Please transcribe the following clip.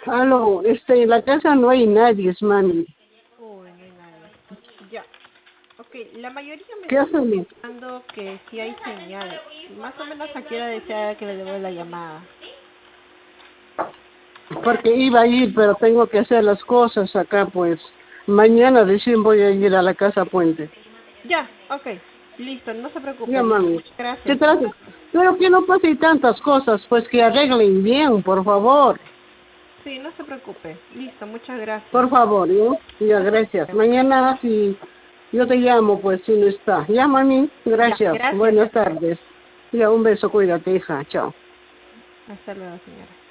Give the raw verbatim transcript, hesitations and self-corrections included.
Aló, este, en la casa no hay nadie, mami. Uy, no hay nadie. Ya. Ok, la mayoría me ¿Qué está hacen? dando que sí hay señal. Más o menos a qué hora desea que le devuelva la llamada. Porque iba a ir, pero tengo que hacer las cosas acá, pues. Mañana recién voy a ir a la casa Puente. Ya, ok. Listo, no se Ya, preocupe. Listo, mami. muchas ¿Qué gracias. trato? Pero que no pase tantas cosas, pues que arreglen bien, por favor. Sí, no se preocupe. Listo, muchas gracias. Por favor, ¿no? Ya, No se gracias. preocupe. Mañana si yo te llamo, pues si no está. Ya, mami. Ya, Gracias. gracias. Buenas tardes. Ya, un beso, cuídate, hija. Chao. Hasta luego, señora.